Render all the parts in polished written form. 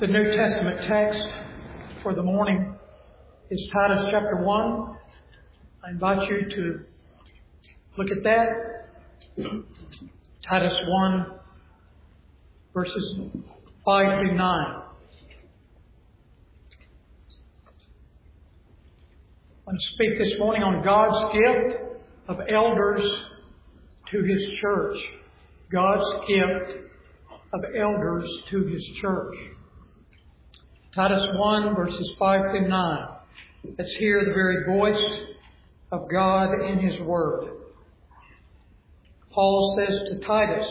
The New Testament text for the morning is Titus chapter 1. I invite you to look at that. Titus 1 verses 5 through 9. I want to speak this morning on God's gift of elders to His church. God's gift of elders to His church. Titus 1 verses 5 through 9. Let's hear the very voice of God in His Word. Paul says to Titus,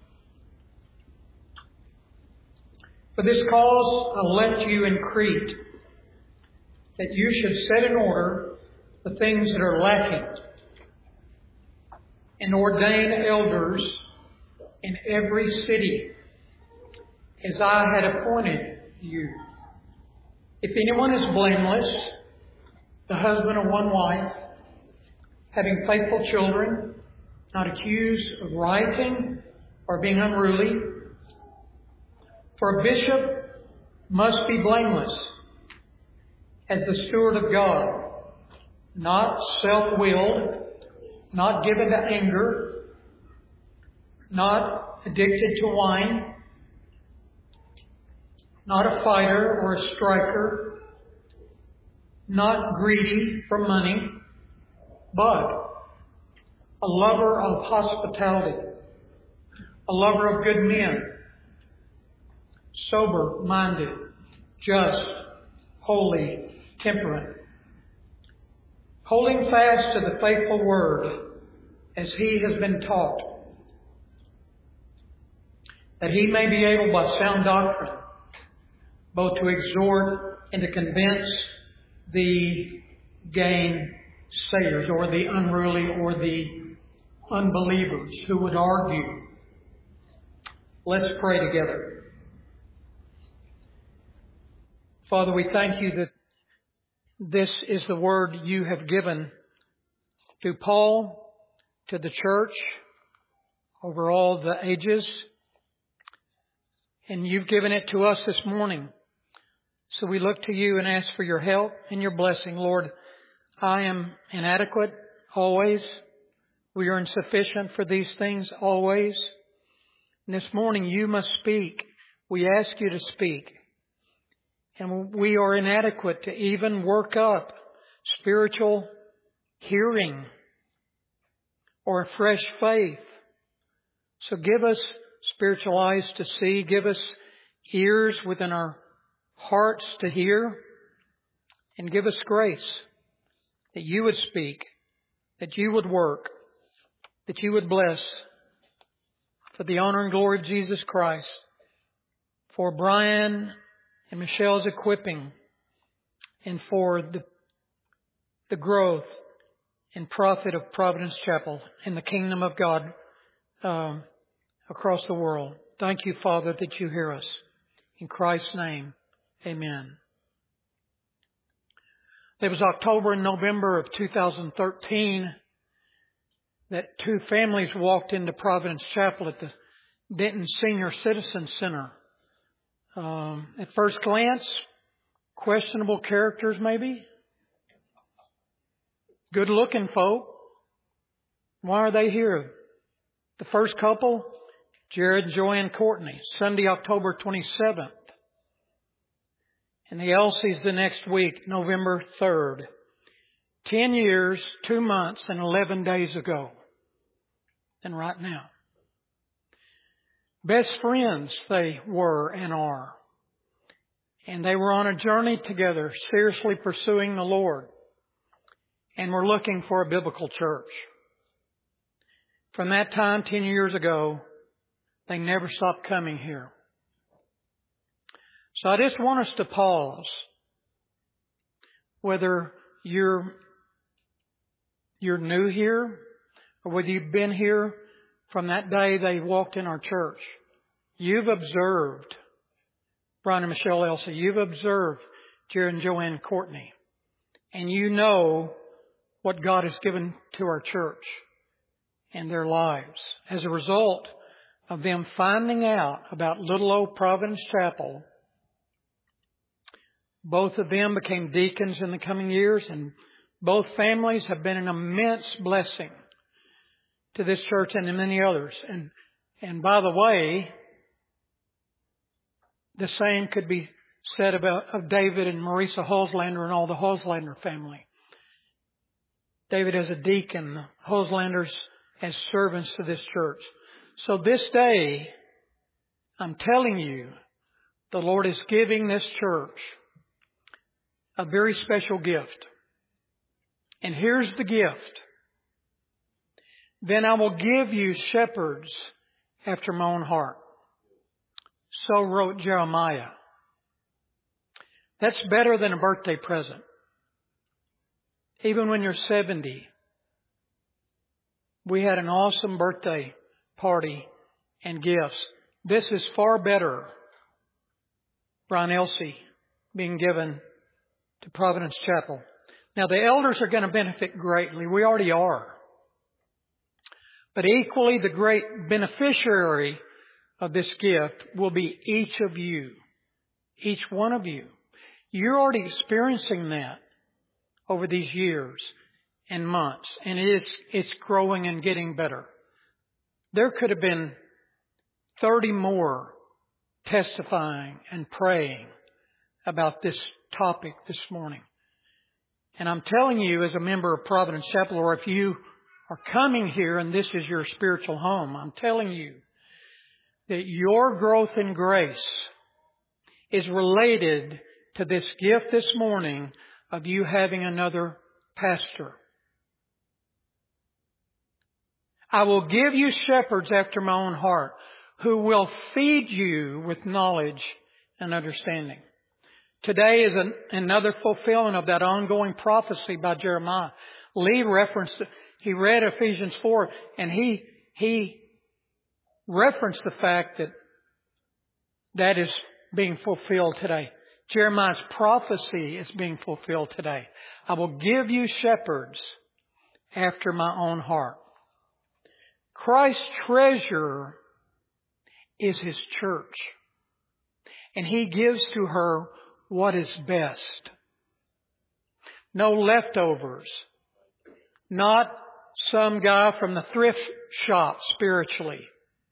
"For this cause I left you in Crete, that you should set in order the things that are lacking, and ordain elders in every city, as I had appointed you. If anyone is blameless, the husband of one wife, having faithful children, not accused of rioting or being unruly. For a bishop must be blameless, as the steward of God, not self-willed, not given to anger, not addicted to wine, not a fighter or a striker, not greedy for money, but a lover of hospitality, a lover of good men, sober-minded, just, holy, temperate, holding fast to the faithful word as he has been taught, that he may be able by sound doctrine both to exhort and to convince the gainsayers, or the unruly, or the unbelievers who would argue." Let's pray together. Father, we thank you that this is the word you have given through Paul to the church over all the ages. And you've given it to us this morning. So we look to you and ask for your help and your blessing. Lord, I am inadequate always. We are insufficient for these things always. And this morning you must speak. We ask you to speak. And we are inadequate to even work up spiritual hearing or a fresh faith. So give us spiritual eyes to see. Give us ears within our hearts to hear. And give us grace that you would speak, that you would work, that you would bless, for the honor and glory of Jesus Christ, for Brian and Michelle's equipping, and for the growth and profit of Providence Chapel and the kingdom of God across the world. Thank you, Father, that you hear us. In Christ's name, amen. It was October and November of 2013 that two families walked into Providence Chapel at the Denton Senior Citizen Center. At first glance, questionable characters maybe. Good looking folk. Why are they here? The first couple, Jared and Joanne Courtney, Sunday, October 27th. And the Elsies the next week, November 3rd. 10 years, 2 months, and 11 days ago. And right now. Best friends they were and are. And they were on a journey together, seriously pursuing the Lord. And were looking for a biblical church. From that time, 10 years ago, they never stopped coming here. So I just want us to pause. Whether you're new here, or whether you've been here from that day they walked in our church. You've observed Brian and Michelle Elsie. You've observed Jared and Joanne Courtney. And you know what God has given to our church and their lives as a result of them finding out about little old Providence Chapel Both of them became deacons in the coming years, and both families have been an immense blessing to this church and to many others. And by the way, the same could be said of David and Marisa Holzlander and all the Holzlander family. David as a deacon, the Holzlanders as servants to this church. So this day, I'm telling you, the Lord is giving this church a very special gift. And here's the gift. Then I will give you shepherds after my own heart. So wrote Jeremiah. That's better than a birthday present. Even when you're 70, we had an awesome birthday party and gifts. This is far better, Brian Elsey being given to Providence Chapel. Now the elders are going to benefit greatly. We already are. But equally the great beneficiary of this gift will be each of you. Each one of you. You're already experiencing that over these years and months. And it's growing and getting better. There could have been 30 more testifying and praying about this topic this morning. And I'm telling you, as a member of Providence Chapel, or if you are coming here and this is your spiritual home, I'm telling you that your growth in grace is related to this gift this morning of you having another pastor. I will give you shepherds after my own heart who will feed you with knowledge and understanding. Today is another fulfillment of that ongoing prophecy by Jeremiah. Lee referenced, he read Ephesians 4 and he referenced the fact that that is being fulfilled today. Jeremiah's prophecy is being fulfilled today. I will give you shepherds after my own heart. Christ's treasure is His church. And He gives to her what is best. No leftovers. Not some guy from the thrift shop spiritually.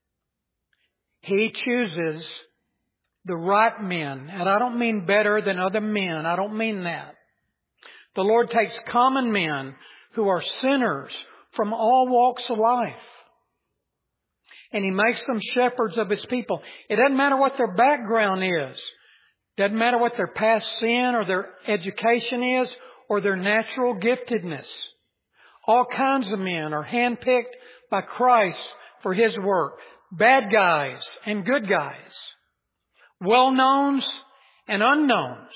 He chooses the right men. And I don't mean better than other men. I don't mean that. The Lord takes common men who are sinners from all walks of life. And He makes them shepherds of His people. It doesn't matter what their background is. Doesn't matter what their past sin or their education is or their natural giftedness. All kinds of men are handpicked by Christ for His work. Bad guys and good guys. Well-knowns and unknowns.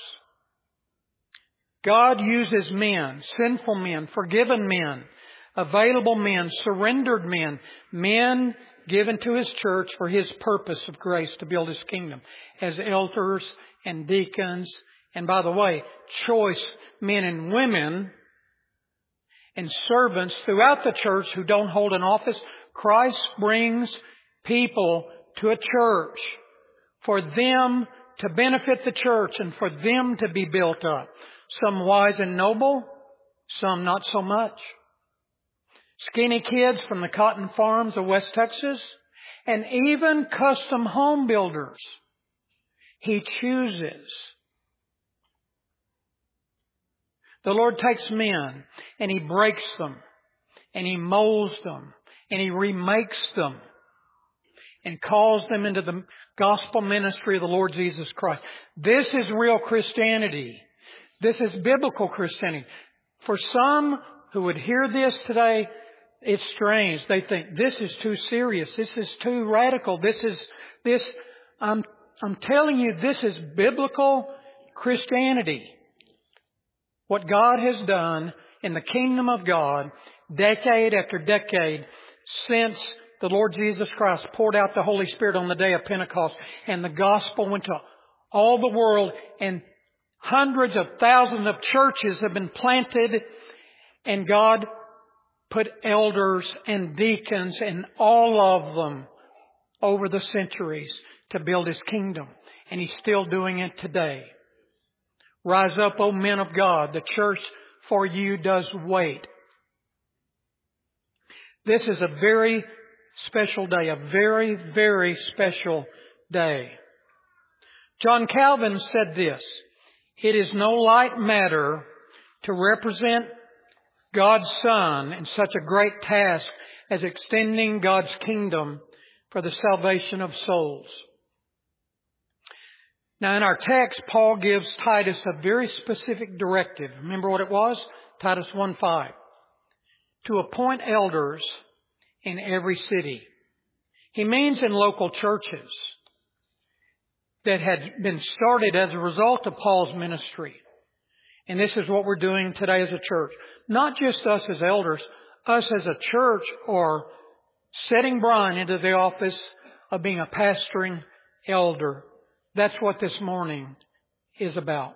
God uses men, sinful men, forgiven men, available men, surrendered men, men given to His church for His purpose of grace to build His kingdom as elders and deacons. And by the way, choice men and women and servants throughout the church who don't hold an office. Christ brings people to a church for them to benefit the church and for them to be built up. Some wise and noble, some not so much. Skinny kids from the cotton farms of West Texas, and even custom home builders. He chooses. The Lord takes men and He breaks them and He molds them and He remakes them and calls them into the gospel ministry of the Lord Jesus Christ. This is real Christianity. This is biblical Christianity. For some who would hear this today, it's strange. They think this is too serious. This is too radical. I'm telling you, this is biblical Christianity. What God has done in the kingdom of God, decade after decade, since the Lord Jesus Christ poured out the Holy Spirit on the day of Pentecost, and the gospel went to all the world, and hundreds of thousands of churches have been planted, and God put elders and deacons and all of them over the centuries to build His kingdom. And He's still doing it today. Rise up, O men of God. The church for you does wait. This is a very special day, a very, very special day. John Calvin said this: "It is no light matter to represent God's Son in such a great task as extending God's kingdom for the salvation of souls." Now in our text, Paul gives Titus a very specific directive. Remember what it was? Titus 1:5. To appoint elders in every city. He means in local churches that had been started as a result of Paul's ministry. And this is what we're doing today as a church. Not just us as elders, us as a church are setting Brian into the office of being a pastoring elder. That's what this morning is about.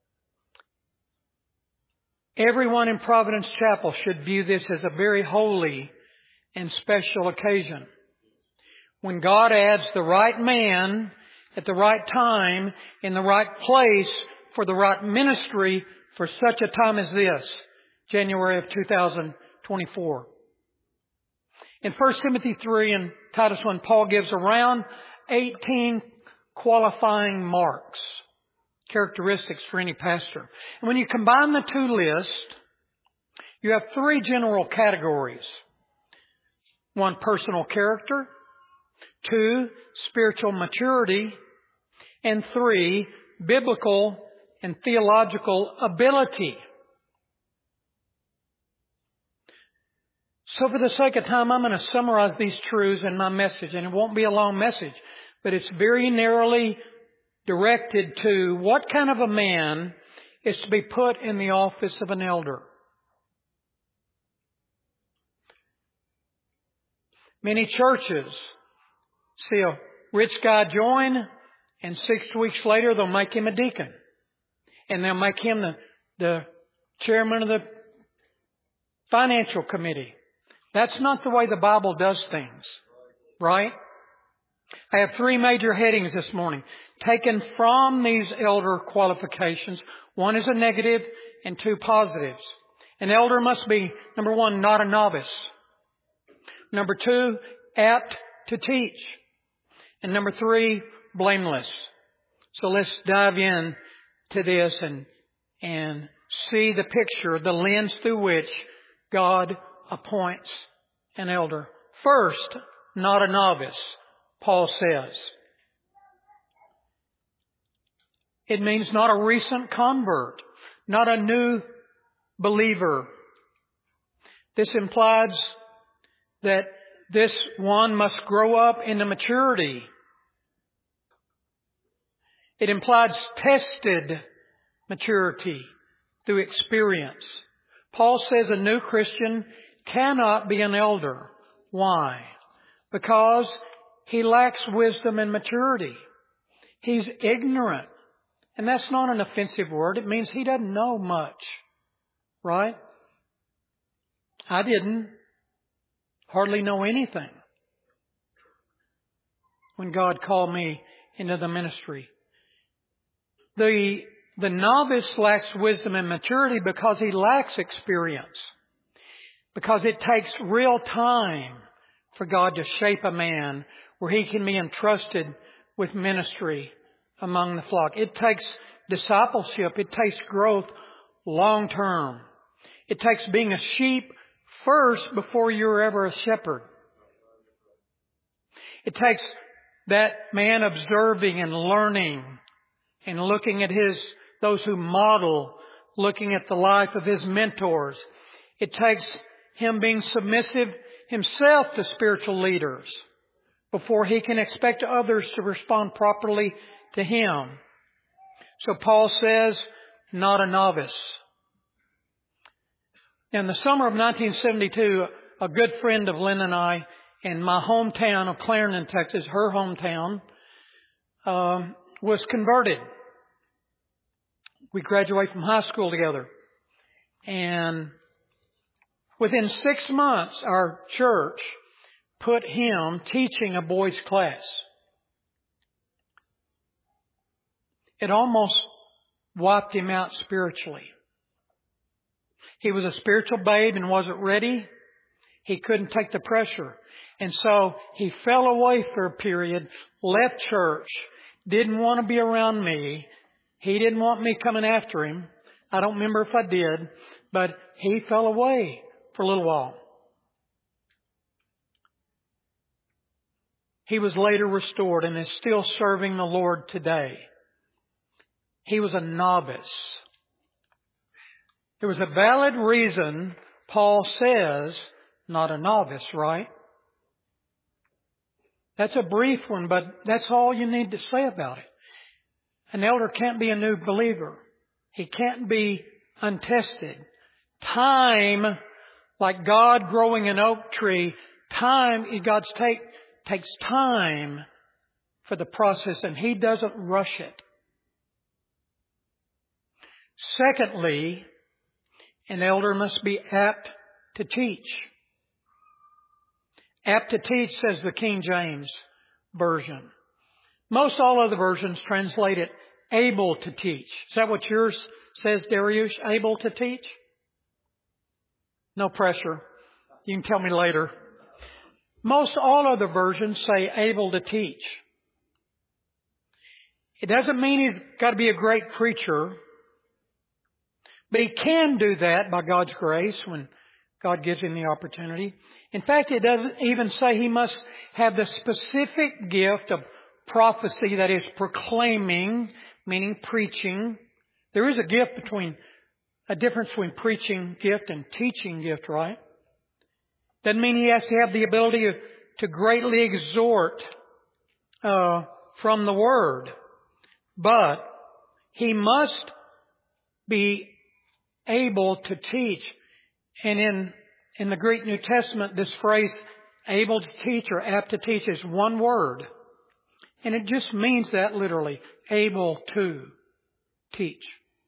Everyone in Providence Chapel should view this as a very holy and special occasion. When God adds the right man at the right time in the right place for the right ministry for such a time as this, January of 2024. In 1 Timothy 3 and Titus 1, Paul gives around 18 qualifying marks, characteristics for any pastor. And when you combine the two lists, you have three general categories. One, personal character. Two, spiritual maturity. And three, biblical and theological ability. So for the sake of time, I'm going to summarize these truths in my message. And it won't be a long message, but it's very narrowly directed to what kind of a man is to be put in the office of an elder. Many churches see a rich guy join, and 6 weeks later they'll make him a deacon. And they'll make him the chairman of the financial committee. That's not the way the Bible does things, right? I have three major headings this morning, taken from these elder qualifications. One is a negative and two positives. An elder must be, number one, not a novice. Number two, apt to teach. And number three, blameless. So let's dive in to this and see the picture, the lens through which God appoints an elder. First, not a novice, Paul says. It means not a recent convert, not a new believer. This implies that this one must grow up into maturity. It implies tested maturity through experience. Paul says a new Christian cannot be an elder. Why? Because he lacks wisdom and maturity. He's ignorant. And that's not an offensive word. It means he doesn't know much. Right? I didn't hardly know anything when God called me into the ministry. The novice lacks wisdom and maturity because he lacks experience. Because it takes real time for God to shape a man where he can be entrusted with ministry among the flock. It takes discipleship. It takes growth long term. It takes being a sheep first before you're ever a shepherd. It takes that man observing and learning and looking at those who model, looking at the life of his mentors. It takes him being submissive himself to spiritual leaders before he can expect others to respond properly to him. So Paul says, not a novice. In the summer of 1972, a good friend of Lynn and I in my hometown of Clarendon, Texas, her hometown, was converted. We graduated from high school together. And within 6 months, our church put him teaching a boys' class. It almost wiped him out spiritually. He was a spiritual babe and wasn't ready. He couldn't take the pressure. And so he fell away for a period, left church, didn't want to be around me. He didn't want me coming after him. I don't remember if I did, but he fell away for a little while. He was later restored and is still serving the Lord today. He was a novice. There was a valid reason Paul says not a novice, right? That's a brief one, but that's all you need to say about it. An elder can't be a new believer. He can't be untested. Time, like God growing an oak tree, God takes time for the process, and He doesn't rush it. Secondly, an elder must be apt to teach. Apt to teach, says the King James Version. Most all other versions translate it able to teach. Is that what yours says, Darius? Able to teach? No pressure. You can tell me later. Most all other versions say able to teach. It doesn't mean he's got to be a great preacher, but he can do that by God's grace when God gives him the opportunity. In fact, it doesn't even say he must have the specific gift of prophecy, that is proclaiming, meaning preaching. There is a difference between preaching gift and teaching gift, right? Doesn't mean he has to have the ability to greatly exhort from the Word. But he must be able to teach. And in the Greek New Testament, this phrase, able to teach or apt to teach, is one word. And it just means that literally, able to teach.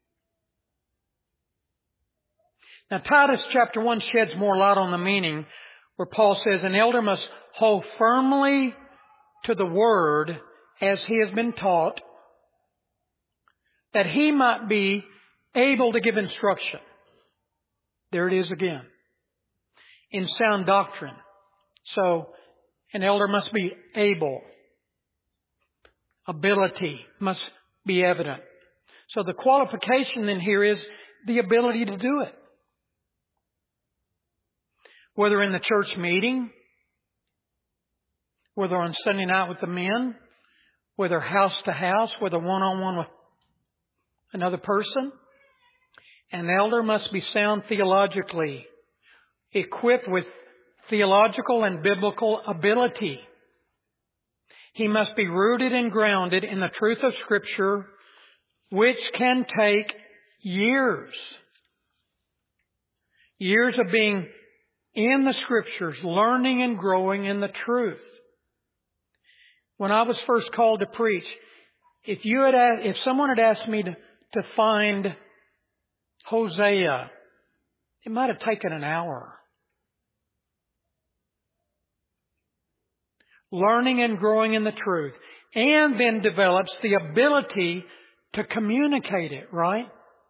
Now Titus chapter 1 sheds more light on the meaning, where Paul says, an elder must hold firmly to the word as he has been taught, that he might be able to give instruction. There it is again. In sound doctrine. So, an elder must be able. Ability must be evident. So the qualification then here is the ability to do it. Whether in the church meeting, whether on Sunday night with the men, whether house to house, whether one-on-one with another person. An elder must be sound theologically, equipped with theological and biblical ability. He must be rooted and grounded in the truth of Scripture, which can take years. Years of being in the Scriptures, learning and growing in the truth. When I was first called to preach, if someone had asked me to find Hosea, it might have taken an hour. Learning and growing in the truth. And then develops the ability to communicate it, right?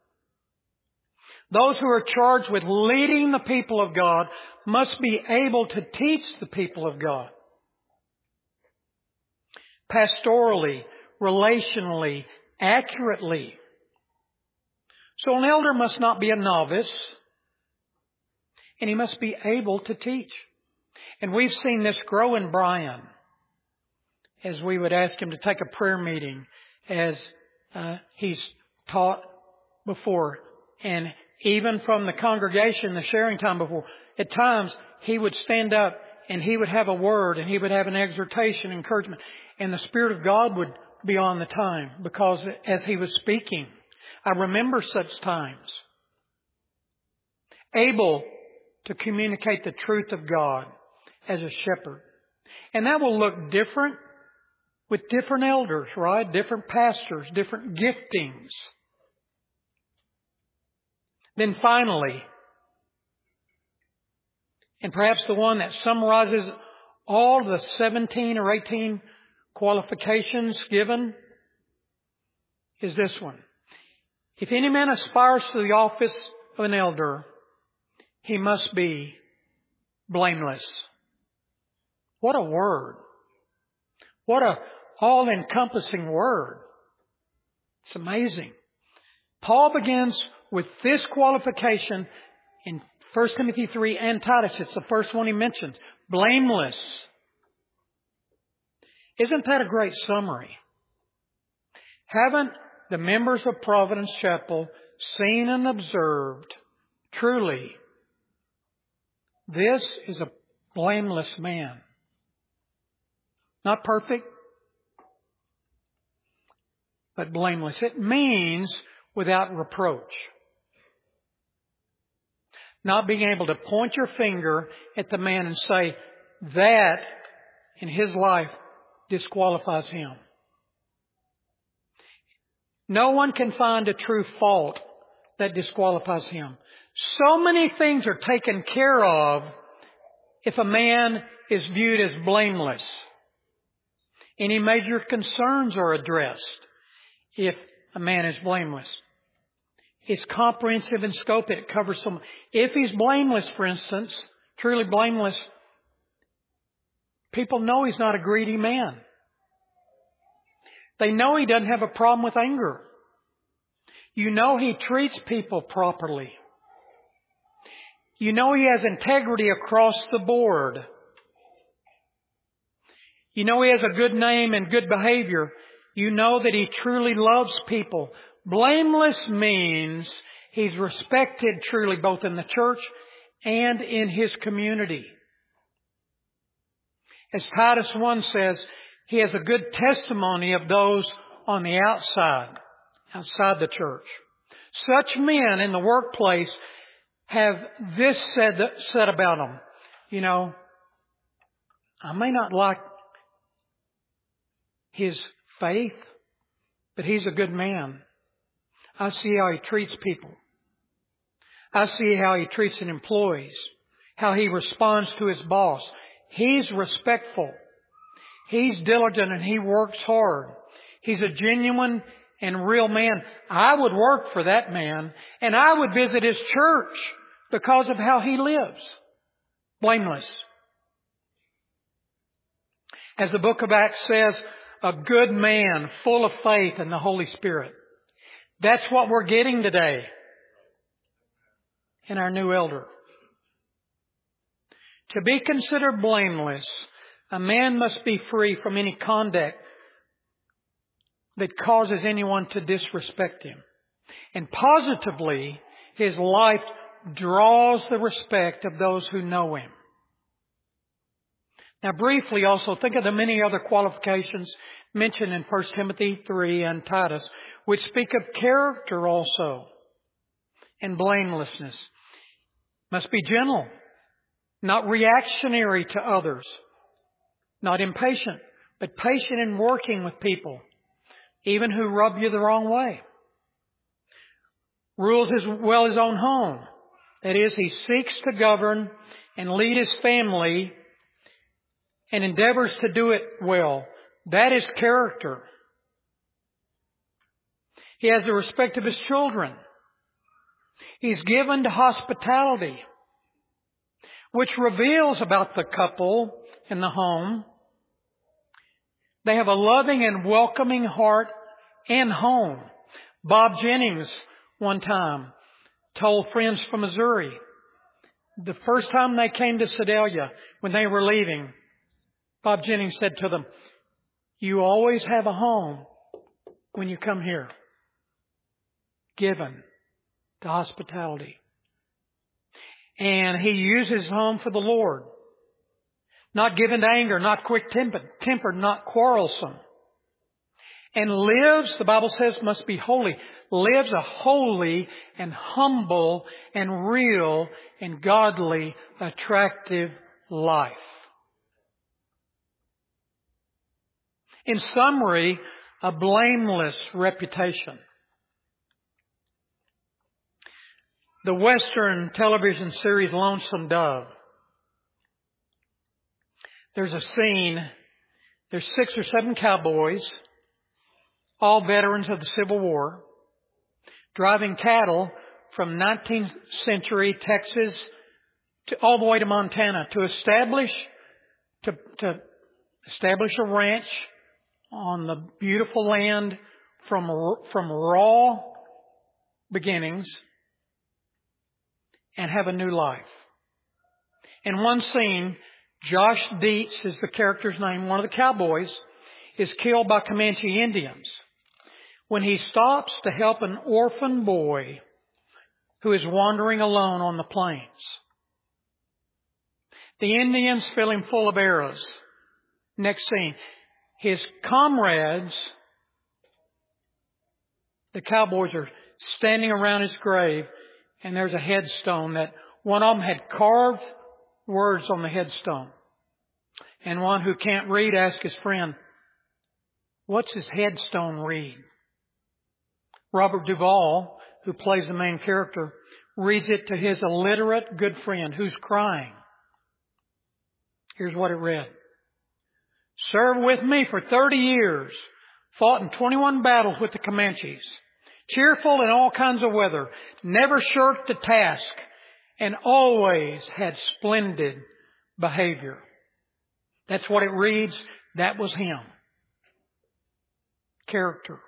Those who are charged with leading the people of God must be able to teach the people of God. Pastorally, relationally, accurately. So an elder must not be a novice, and he must be able to teach. And we've seen this grow in Brian as we would ask him to take a prayer meeting, as he's taught before. And even from the congregation, the sharing time before, at times he would stand up and he would have a word and he would have an exhortation, encouragement. And the Spirit of God would be on the time, because as he was speaking, I remember such times. Able to communicate the truth of God as a shepherd. And that will look different with different elders, right? Different pastors, different giftings. Then finally, and perhaps the one that summarizes all the 17 or 18 qualifications given, is this one. If any man aspires to the office of an elder, he must be blameless. What a word. What a all-encompassing word. It's amazing. Paul begins with this qualification in 1 Timothy 3 and Titus. It's the first one he mentions. Blameless. Isn't that a great summary? Haven't the members of Providence Chapel seen and observed truly this is a blameless man? Not perfect, but blameless. It means without reproach. Not being able to point your finger at the man and say that in his life disqualifies him. No one can find a true fault that disqualifies him. So many things are taken care of if a man is viewed as blameless. Any major concerns are addressed if a man is blameless. It's comprehensive in scope. It covers some. If he's blameless, for instance, truly blameless, people know he's not a greedy man. They know he doesn't have a problem with anger. You know he treats people properly. You know he has integrity across the board. You know he has a good name and good behavior. You know that he truly loves people. Blameless means he's respected truly both in the church and in his community. As Titus 1 says, he has a good testimony of those on the outside the church. Such men in the workplace have this said about them. You know, I may not like his faith, but he's a good man. I see how he treats people. I see how he treats his employees, how he responds to his boss. He's respectful. He's diligent and he works hard. He's a genuine and real man. I would work for that man and I would visit his church because of how he lives. Blameless. As the book of Acts says, a good man full of faith in the Holy Spirit. That's what we're getting today in our new elder. To be considered blameless, a man must be free from any conduct that causes anyone to disrespect him. And positively, his life draws the respect of those who know him. Now briefly also, think of the many other qualifications mentioned in 1 Timothy 3 and Titus, which speak of character also and blamelessness. Must be gentle, not reactionary to others, not impatient, but patient in working with people, even who rub you the wrong way. Rules as well his own home. That is, he seeks to govern and lead his family and endeavors to do it well. That is character. He has the respect of his children. He's given to hospitality, which reveals about the couple in the home. They have a loving and welcoming heart and home. Bob Jennings one time told friends from Missouri, the first time they came to Sedalia, when they were leaving, Bob Jennings said to them, "You always have a home when you come here, given to hospitality." And he uses his home for the Lord. Not given to anger, not quick-tempered, not quarrelsome. And lives, the Bible says, must be holy. Lives a holy and humble and real and godly, attractive life. In summary, a blameless reputation. The Western television series Lonesome Dove. There's a scene, there's 6 or 7 cowboys, all veterans of the Civil War, driving cattle from 19th century Texas all the way to Montana to establish a ranch on the beautiful land from raw beginnings and have a new life. In one scene, Josh Dietz is the character's name. One of the cowboys is killed by Comanche Indians when he stops to help an orphan boy who is wandering alone on the plains. The Indians fill him full of arrows. Next scene, his comrades, the cowboys, are standing around his grave, and there's a headstone that one of them had carved words on the headstone. And one who can't read asked his friend, "What's his headstone read?" Robert Duvall, who plays the main character, reads it to his illiterate good friend who's crying. Here's what it read. "Served with me for 30 years, fought in 21 battles with the Comanches, cheerful in all kinds of weather, never shirked a task, and always had splendid behavior." That's what it reads. That was him. Character.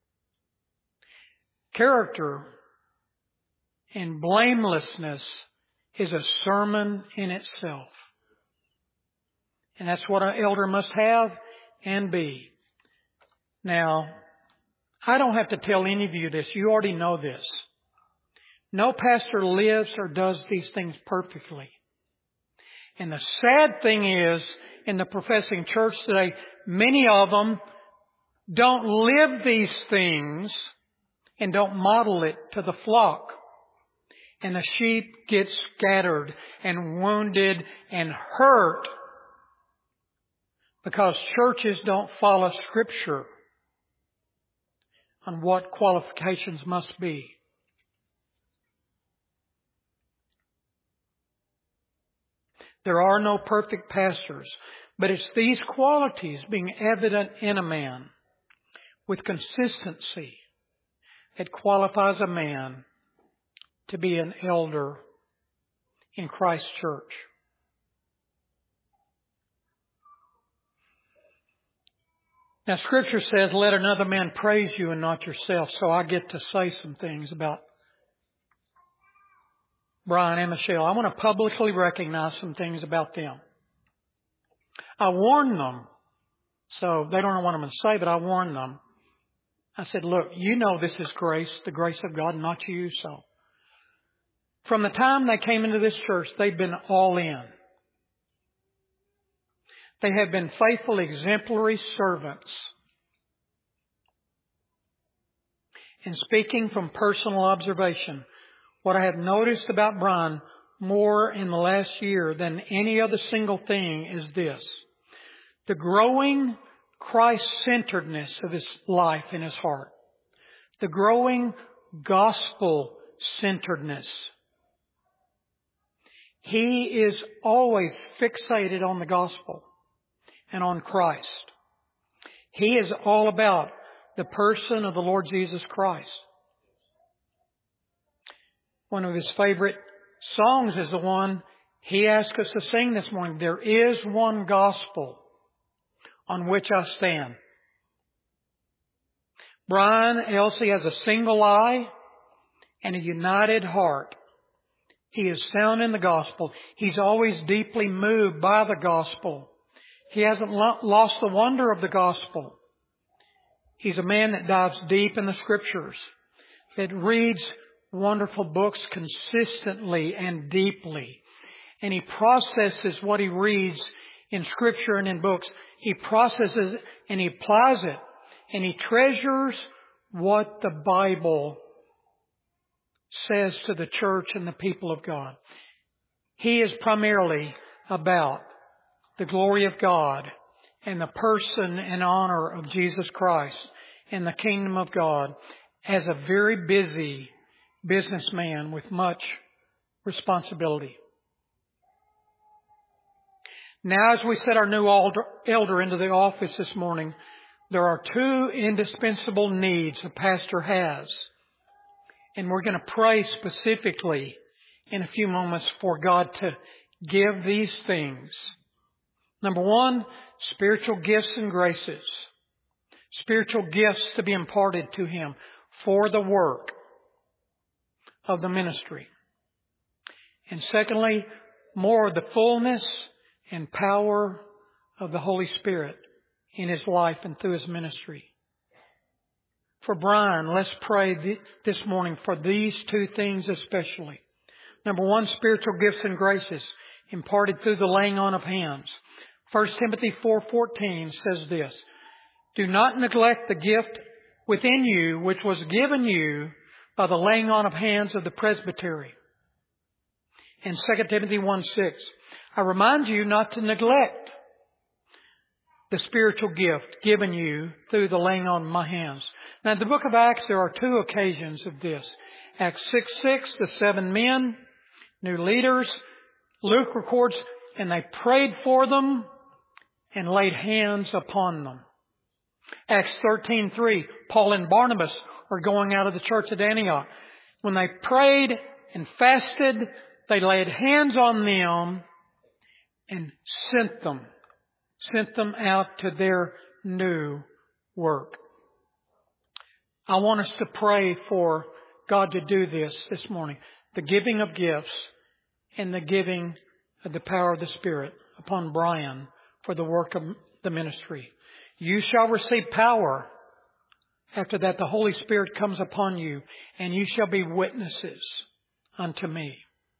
Character and blamelessness is a sermon in itself. And that's what an elder must have and be. Now, I don't have to tell any of you this. You already know this. No pastor lives or does these things perfectly. And the sad thing is, in the professing church today, many of them don't live these things and don't model it to the flock. And the sheep get scattered and wounded and hurt because churches don't follow Scripture on what qualifications must be. There are no perfect pastors, but it's these qualities being evident in a man with consistency that qualifies a man to be an elder in Christ's church. Now, Scripture says, "Let another man praise you and not yourself." So I get to say some things about Brian and Michelle. I want to publicly recognize some things about them. I warned them, so they don't know what I'm going to say, but I warned them. I said, "Look, you know this is grace, the grace of God, not you." So from the time they came into this church, they've been all in. They have been faithful, exemplary servants. And speaking from personal observation, what I have noticed about Brian more in the last year than any other single thing is this: the growing Christ-centeredness of his life and his heart. The growing gospel-centeredness. He is always fixated on the gospel and on Christ. He is all about the person of the Lord Jesus Christ. One of his favorite songs is the one he asked us to sing this morning. "There is one gospel on which I stand." Brian Elsey has a single eye and a united heart. He is sound in the gospel. He's always deeply moved by the gospel. He hasn't lost the wonder of the gospel. He's a man that dives deep in the Scriptures, that reads wonderful books consistently and deeply. And he processes what he reads in Scripture and in books. He processes and he applies it. And he treasures what the Bible says to the church and the people of God. He is primarily about the glory of God and the person and honor of Jesus Christ and the kingdom of God as a very busy businessman with much responsibility. Now, as we set our new elder into the office this morning, there are two indispensable needs a pastor has. And we're going to pray specifically in a few moments for God to give these things. Number one, spiritual gifts and graces. Spiritual gifts to be imparted to Him for the work of the ministry. And secondly, more of the fullness and power of the Holy Spirit in His life and through His ministry. For Brian, let's pray this morning for these two things especially. Number one, spiritual gifts and graces imparted through the laying on of hands. 1 Timothy 4:14 says this, "Do not neglect the gift within you which was given you by the laying on of hands of the presbytery." And 2 Timothy 1:6, "I remind you not to neglect the spiritual gift given you through the laying on of my hands." Now in the book of Acts there are two occasions of this. Acts 6:6, the 7 men, new leaders. Luke records, and they prayed for them and laid hands upon them. Acts 13:3, Paul and Barnabas are going out of the church at Antioch. When they prayed and fasted, they laid hands on them and sent them out to their new work. I want us to pray for God to do this morning. The giving of gifts and the giving of the power of the Spirit upon Brian for the work of the ministry. You shall receive power. After that, the Holy Spirit comes upon you, and you shall be witnesses unto me.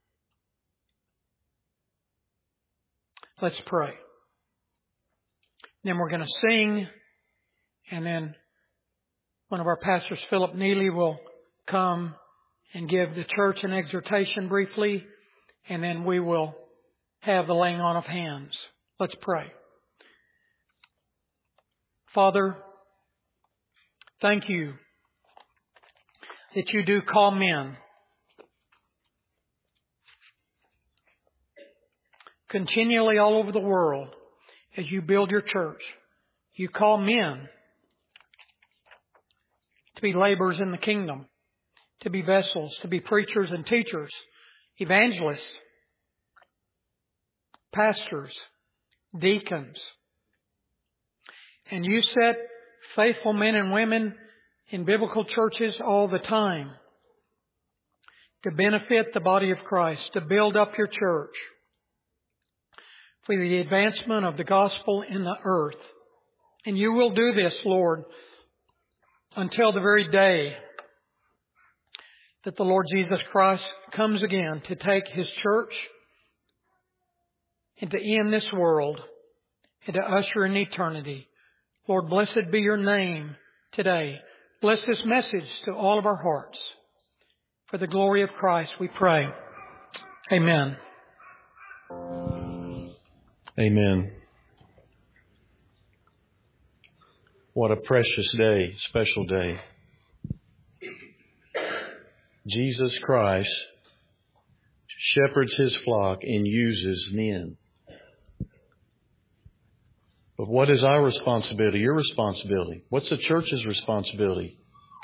Let's pray. Then we're going to sing, and then one of our pastors, Philip Neely, will come and give the church an exhortation briefly, and then we will have the laying on of hands. Let's pray. Father, thank you that you do call men continually all over the world as you build your church. You call men to be laborers in the kingdom, to be vessels, to be preachers and teachers, evangelists, pastors, deacons. And you set faithful men and women in biblical churches all the time to benefit the body of Christ, to build up your church for the advancement of the gospel in the earth. And you will do this, Lord, until the very day that the Lord Jesus Christ comes again to take His church and to end this world and to usher in eternity. Lord, blessed be your name today. Bless this message to all of our hearts. For the glory of Christ we pray. Amen. Amen. What a precious day, special day. Jesus Christ shepherds His flock and uses men. But what is our responsibility, your responsibility? What's the church's responsibility?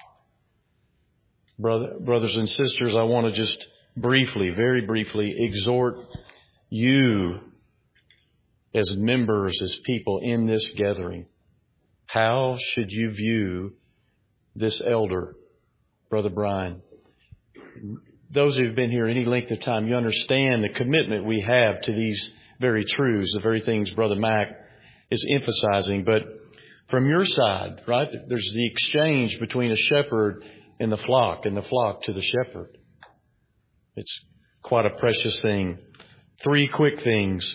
Brothers and sisters, I want to just briefly, very briefly, exhort you as members, as people in this gathering. How should you view this elder, Brother Brian? Those who have been here any length of time, you understand the commitment we have to these very truths, the very things Brother Mac is emphasizing. But from your side, right, there's the exchange between a shepherd and the flock to the shepherd. It's quite a precious thing. 3 quick things.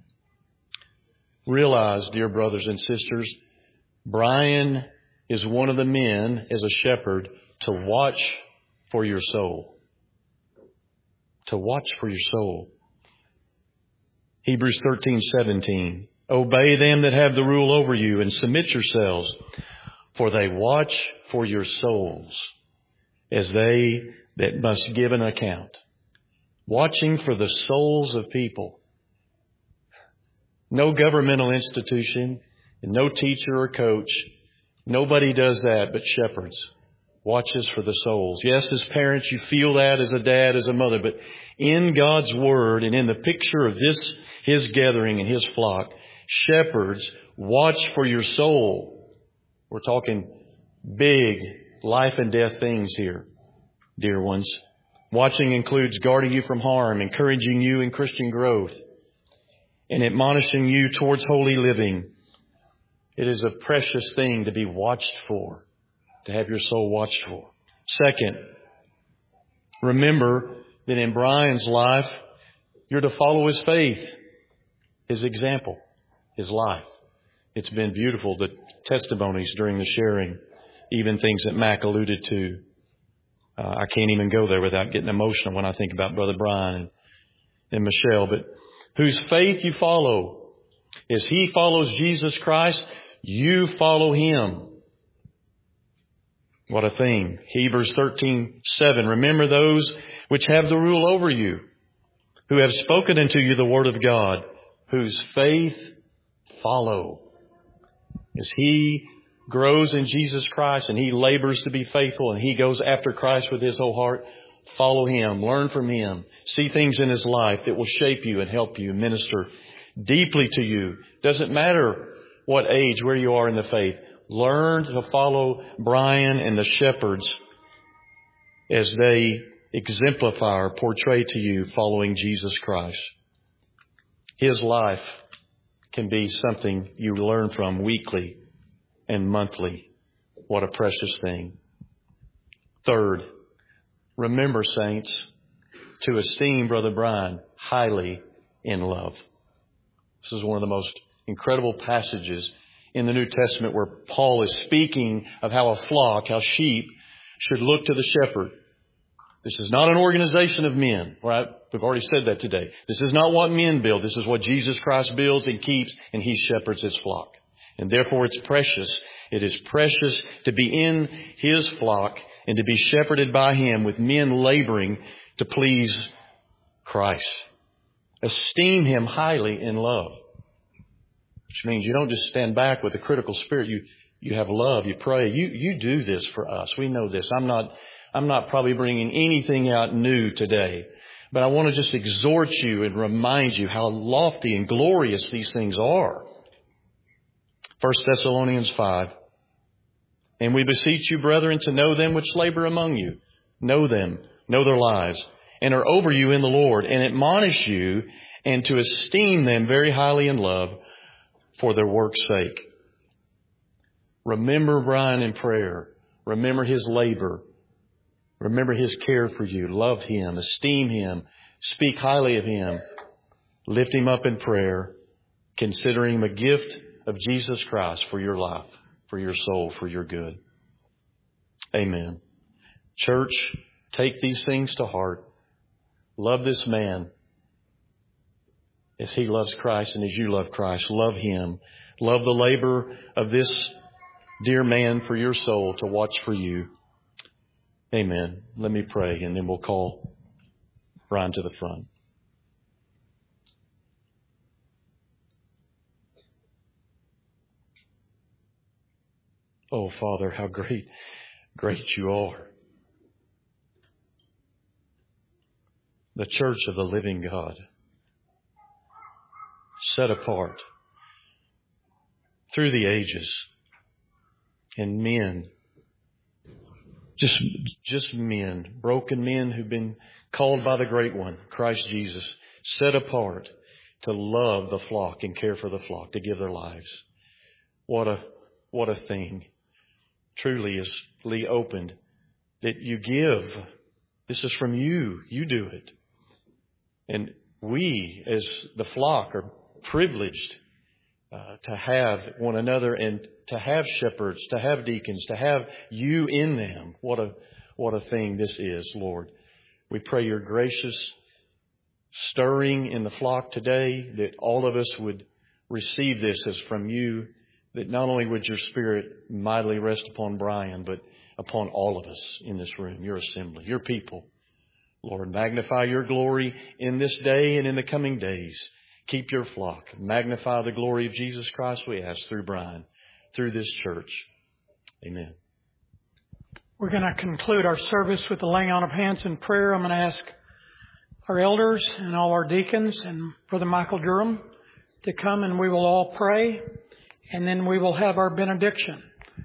Realize, dear brothers and sisters, Brian is one of the men as a shepherd to watch for your soul. To watch for your soul. Hebrews 13:17. Obey them that have the rule over you and submit yourselves, for they watch for your souls as they that must give an account. Watching for the souls of people. No governmental institution, and no teacher or coach. Nobody does that but shepherds. watches for the souls. Yes, as parents, you feel that as a dad, as a mother, but in God's Word and in the picture of this, His gathering and His flock, shepherds watch for your soul. We're talking big life and death things here, dear ones. Watching includes guarding you from harm, encouraging you in Christian growth, and admonishing you towards holy living. It is a precious thing to be watched for, to have your soul watched for. Second, remember that in Brian's life, you're to follow his faith, his example, his life. It's been beautiful, the testimonies during the sharing, even things that Mac alluded to. I can't even go there without getting emotional when I think about Brother Brian and Michelle. But whose faith you follow. As he follows Jesus Christ, you follow him. What a thing. Hebrews 13:7. Remember those which have the rule over you, who have spoken unto you the word of God, whose faith follow. As he grows in Jesus Christ and he labors to be faithful and he goes after Christ with his whole heart, follow him, learn from him, see things in his life that will shape you and help you, minister deeply to you. Doesn't matter what age, where you are in the faith. Learn to follow Brian and the shepherds as they exemplify or portray to you following Jesus Christ. His life can be something you learn from weekly and monthly. What a precious thing. Third, remember, saints, to esteem Brother Brian highly in love. This is one of the most incredible passages in the New Testament where Paul is speaking of how a flock, how sheep should look to the shepherd. This is not an organization of men, right? We've already said that today. This is not what men build. This is what Jesus Christ builds and keeps, and he shepherds his flock. And therefore it's precious. It is precious to be in his flock and to be shepherded by him with men laboring to please Christ. Esteem him highly in love. Which means you don't just stand back with a critical spirit. You have love. You pray. You do this for us. We know this. I'm not probably bringing anything out new today. But I want to just exhort you and remind you how lofty and glorious these things are. 1 Thessalonians 5. And we beseech you, brethren, to know them which labor among you. Know them. Know their lives. And are over you in the Lord. And admonish you and to esteem them very highly in love for their work's sake. Remember Brian in prayer. Remember his labor. Remember his care for you. Love him. Esteem him. Speak highly of him. Lift him up in prayer. Considering him a gift of Jesus Christ for your life, for your soul, for your good. Amen. Church, take these things to heart. Love this man as he loves Christ and as you love Christ. Love him. Love the labor of this dear man for your soul to watch for you. Amen. Let me pray and then we'll call Brian to the front. Oh, Father, how great you are. The church of the living God. Set apart through the ages. And men, just men, broken men who've been called by the Great One, Christ Jesus, set apart to love the flock and care for the flock, to give their lives. What a thing. Truly, as Lee opened, that you give. This is from you. You do it. And we, as the flock, are privileged to have one another and to have shepherds, to have deacons, to have you in them. What a thing this is, Lord. We pray your gracious stirring in the flock today, that all of us would receive this as from you, that not only would your Spirit mightily rest upon Brian, but upon all of us in this room, your assembly, your people. Lord, magnify your glory in this day and in the coming days. Keep your flock. Magnify the glory of Jesus Christ, we ask, through Brian, through this church. Amen. We're going to conclude our service with the laying on of hands and prayer. I'm going to ask our elders and all our deacons and Brother Michael Durham to come, and we will all pray, and then we will have our benediction.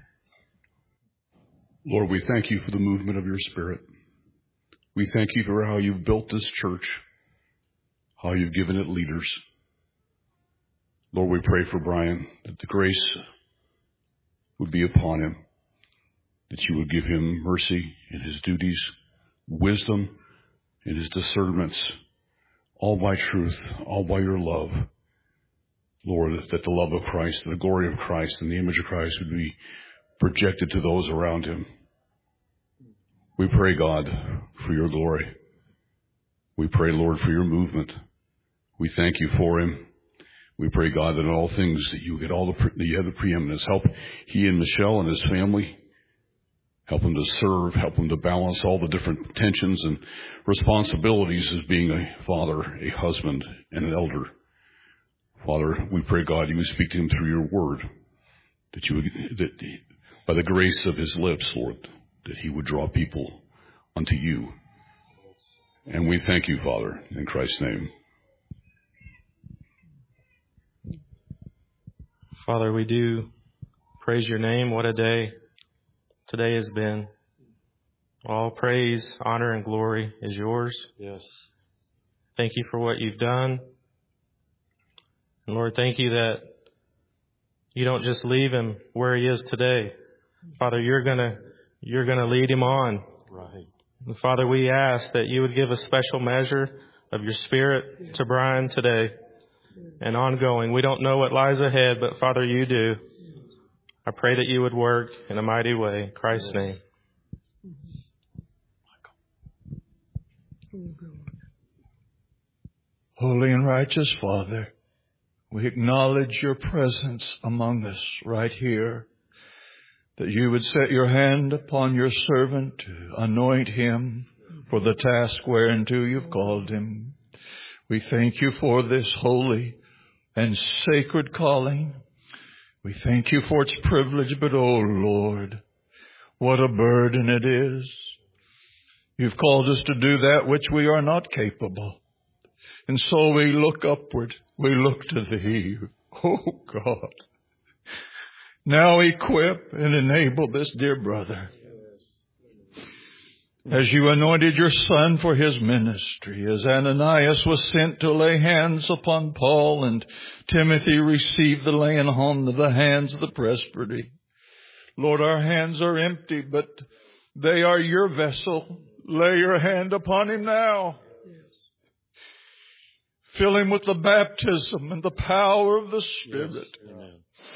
Lord, we thank you for the movement of your Spirit. We thank you for how you've built this church, how you've given it leaders. Lord, we pray for Brian, that the grace would be upon him, that you would give him mercy in his duties, wisdom in his discernments, all by truth, all by your love. Lord, that the love of Christ, the glory of Christ, and the image of Christ would be projected to those around him. We pray, God, for your glory. We pray, Lord, for your movement. We thank you for him. We pray, God, that in all things that you get that you have the preeminence. Help he and Michelle and his family. Help him to serve. Help him to balance all the different tensions and responsibilities as being a father, a husband, and an elder. Father, we pray, God, you would speak to him through your word. That by the grace of his lips, Lord, that he would draw people unto you. And we thank you, Father, in Christ's name. Father, we do praise your name. What a day today has been. All praise, honor, and glory is yours. Yes. Thank you for what you've done. And Lord, thank you that you don't just leave him where he is today. Father, you're gonna lead him on. Right. And Father, we ask that you would give a special measure of your Spirit to Brian today and ongoing. We don't know what lies ahead, but Father, you do. I pray that you would work in a mighty way. In Christ's name. Holy and righteous Father, we acknowledge your presence among us right here, that you would set your hand upon your servant to anoint him for the task whereunto you've called him. We thank you for this holy and sacred calling. We thank you for its privilege, but oh Lord, what a burden it is. You've called us to do that which we are not capable. And so we look upward. We look to thee. Oh God. Now equip and enable this dear brother. As you anointed your son for his ministry, as Ananias was sent to lay hands upon Paul and Timothy received the laying on of the hands of the presbytery. Lord, our hands are empty, but they are your vessel. Lay your hand upon him now. Fill him with the baptism and the power of the Spirit. Yes. Amen.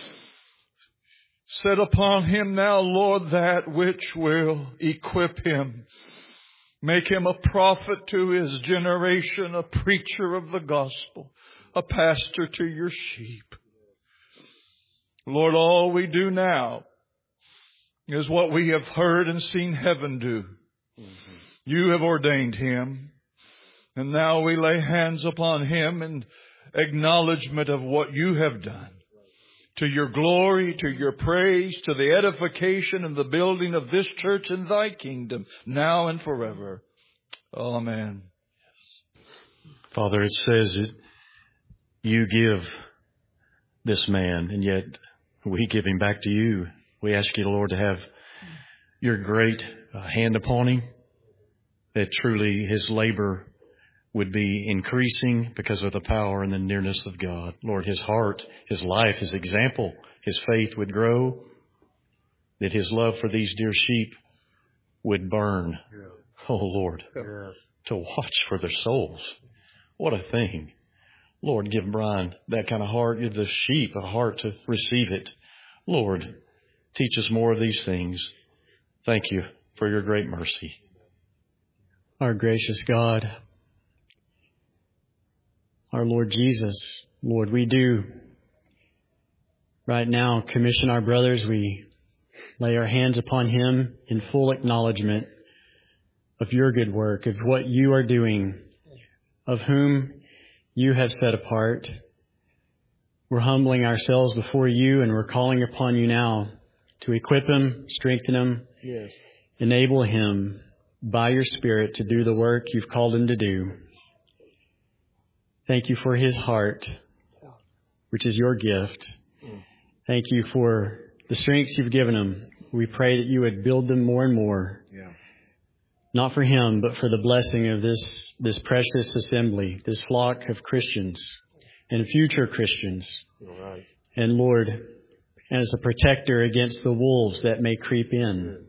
Set upon him now, Lord, that which will equip him. Make him a prophet to his generation, a preacher of the gospel, a pastor to your sheep. Lord, all we do now is what we have heard and seen heaven do. Mm-hmm. You have ordained him. And now we lay hands upon him in acknowledgement of what you have done. To your glory, to your praise, to the edification and the building of this church in thy kingdom, now and forever. Amen. Father, it says that you give this man, and yet we give him back to you. We ask you, Lord, to have your great hand upon him, that truly his labor would be increasing because of the power and the nearness of God. Lord, his heart, his life, his example, his faith would grow, that his love for these dear sheep would burn. Yeah. Oh, Lord, yeah. To watch for their souls. What a thing. Lord, give Brian that kind of heart. Give the sheep a heart to receive it. Lord, teach us more of these things. Thank you for your great mercy. Our gracious God, our Lord Jesus, Lord, we do right now commission our brothers. We lay our hands upon him in full acknowledgement of your good work, of what you are doing, of whom you have set apart. We're humbling ourselves before you, and we're calling upon you now to equip him, strengthen him, yes, Enable him by your Spirit to do the work you've called him to do. Thank you for his heart, which is your gift. Thank you for the strengths you've given him. We pray that you would build them more and more. Not for him, but for the blessing of this precious assembly, this flock of Christians and future Christians. Right. And Lord, as a protector against the wolves that may creep in,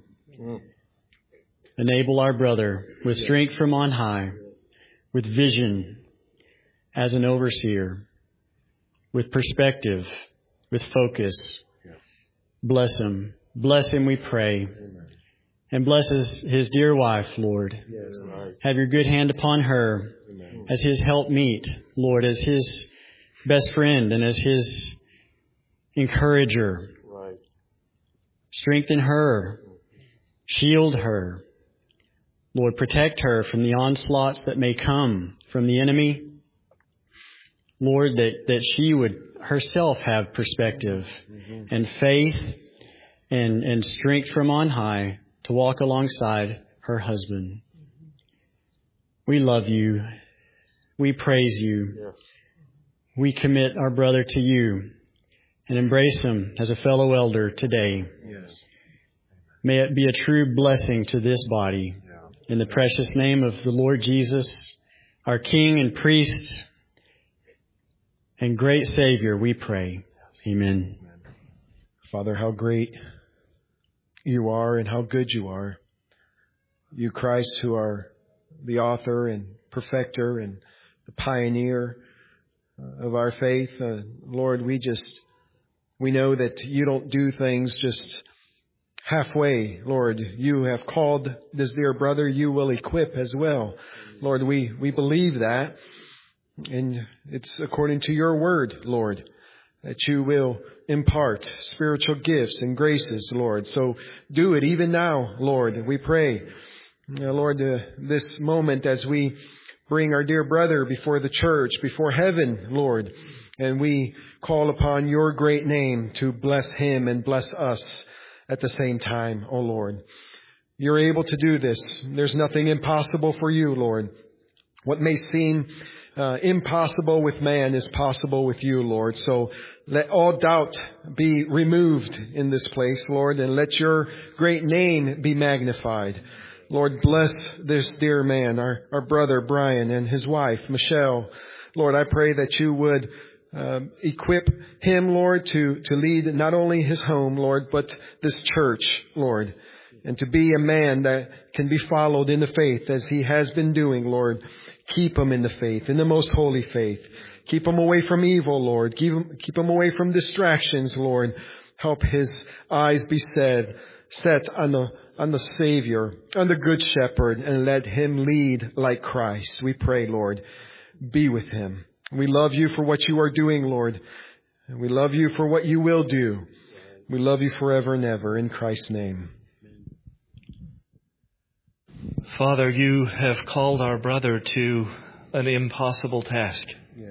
enable our brother with strength from on high, with vision as an overseer, with perspective, with focus. Bless him. Bless him, we pray. And bless his dear wife, Lord. Have your good hand upon her as his helpmeet, Lord, as his best friend and as his encourager. Strengthen her. Shield her. Lord, protect her from the onslaughts that may come from the enemy. Lord, that she would herself have perspective and faith and strength from on high to walk alongside her husband. We love you. We praise you. We commit our brother to you and embrace him as a fellow elder today. May it be a true blessing to this body. In the precious name of the Lord Jesus, our King and priest and great Savior, we pray. Amen. Father, how great you are and how good you are. You, Christ, who are the author and perfecter and the pioneer of our faith. Lord, we know that you don't do things just halfway. Lord, you have called this dear brother, you will equip as well. Lord, we believe that. And it's according to your word, Lord, that you will impart spiritual gifts and graces, Lord. So do it even now, Lord, we pray. Lord, this moment as we bring our dear brother before the church, before heaven, Lord, and we call upon your great name to bless him and bless us at the same time, O Lord. You're able to do this. There's nothing impossible for you, Lord. What may seem impossible with man is possible with you, Lord. So let all doubt be removed in this place, Lord, and let your great name be magnified. Lord, bless this dear man, our brother Brian and his wife, Michelle. Lord, I pray that you would equip him, Lord, to lead not only his home, Lord, but this church, Lord, and to be a man that can be followed in the faith as he has been doing, Lord. Keep him in the faith, in the most holy faith. Keep him away from evil, Lord. Keep him away from distractions, Lord. Help his eyes be set on the Savior, on the Good Shepherd, and let him lead like Christ. We pray, Lord, be with him. We love you for what you are doing, Lord. And we love you for what you will do. We love you forever and ever in Christ's name. Father, you have called our brother to an impossible task.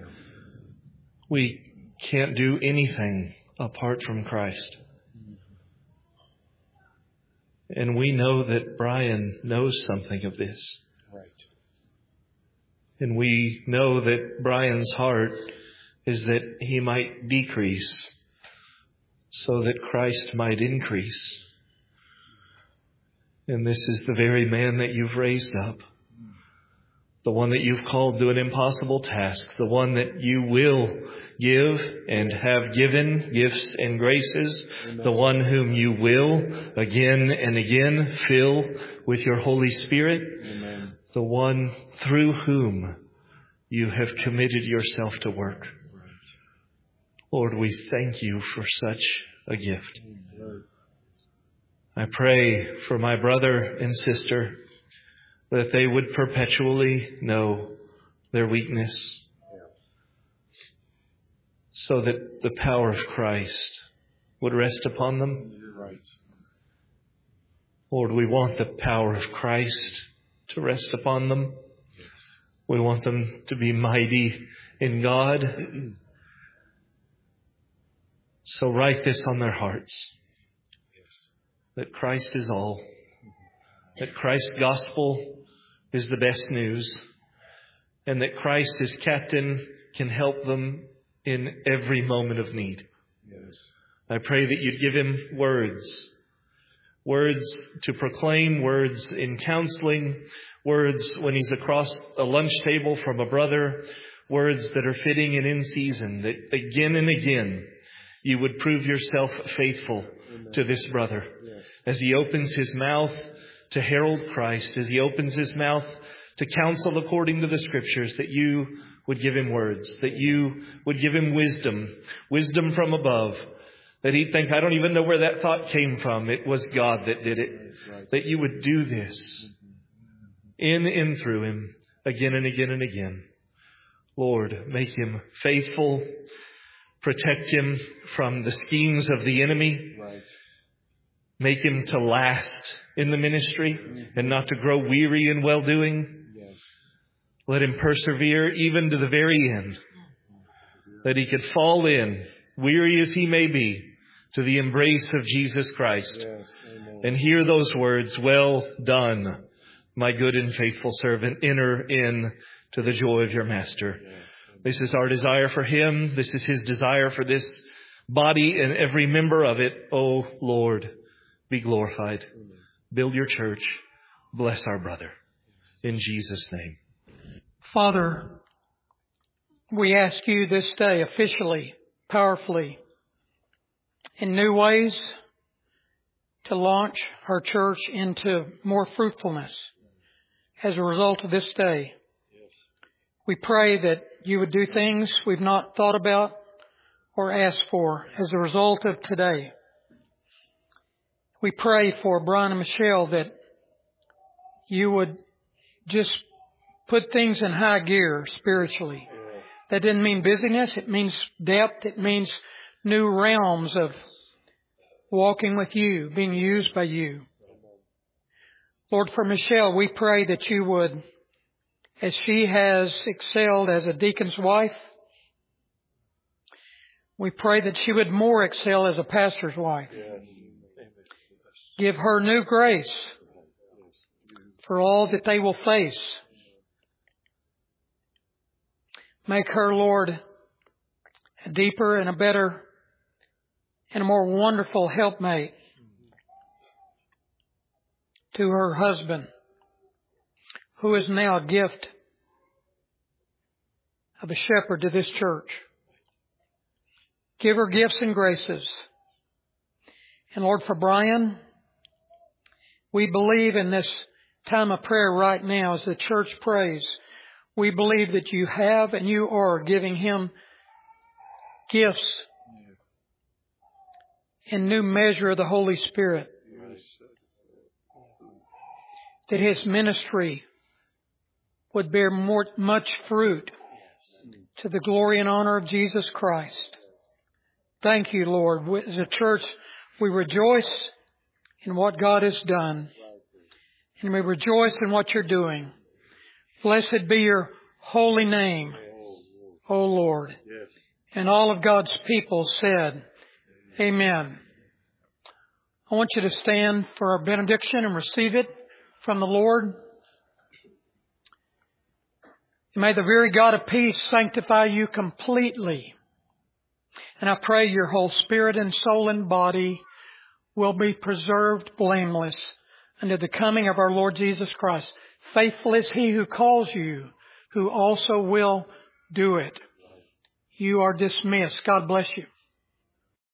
We can't do anything apart from Christ. And we know that Brian knows something of this. Right. And we know that Brian's heart is that he might decrease so that Christ might increase. And this is the very man that you've raised up. The one that you've called to an impossible task. The one that you will give and have given gifts and graces. Amen. The one whom you will again and again fill with your Holy Spirit. Amen. The one through whom you have committed yourself to work. Right. Lord, we thank you for such a gift. Right. I pray for my brother and sister that they would perpetually know their weakness so that the power of Christ would rest upon them. Right. Lord, we want the power of Christ to rest upon them. Yes. We want them to be mighty in God. So write this on their hearts, that Christ is all, that Christ's gospel is the best news, and that Christ, his captain, can help them in every moment of need. Yes. I pray that you'd give him words to proclaim, words in counseling, words when he's across a lunch table from a brother, words that are fitting and in season, that again and again you would prove yourself faithful to this brother. As he opens his mouth to herald Christ, as he opens his mouth to counsel according to the Scriptures, that you would give him words, that you would give him wisdom from above, that he'd think, I don't even know where that thought came from. It was God that did it. That you would do this in and through him again and again and again. Lord, make him faithful. Protect him from the schemes of the enemy. Make him to last in the ministry and not to grow weary in well-doing. Let him persevere even to the very end, that he could fall in, weary as he may be, to the embrace of Jesus Christ and hear those words, well done, my good and faithful servant, enter in to the joy of your master. This is our desire for him. This is his desire for this body and every member of it. Oh Lord, be glorified. Build your church. Bless our brother. In Jesus' name. Father, we ask you this day officially, powerfully, in new ways to launch our church into more fruitfulness as a result of this day. We pray that you would do things we've not thought about or asked for as a result of today. We pray for Brian and Michelle that you would just put things in high gear spiritually. That didn't mean busyness. It means depth. It means new realms of walking with you, being used by you. Lord, for Michelle, we pray that you would, as she has excelled as a deacon's wife, we pray that she would more excel as a pastor's wife. Give her new grace for all that they will face. Make her, Lord, a deeper and a better and a more wonderful helpmate to her husband, who is now a gift of a shepherd to this church. Give her gifts and graces. And Lord, for Brian, we believe in this time of prayer right now as the church prays. We believe that you have and you are giving him gifts in new measure of the Holy Spirit. That his ministry would bear much fruit to the glory and honor of Jesus Christ. Thank you, Lord. As a church, we rejoice in what God has done. And we rejoice in what you're doing. Blessed be your holy name, O Lord. And all of God's people said, Amen. I want you to stand for our benediction and receive it from the Lord. And may the very God of peace sanctify you completely. And I pray your whole spirit and soul and body will be preserved blameless unto the coming of our Lord Jesus Christ. Faithful is he who calls you, who also will do it. You are dismissed. God bless you.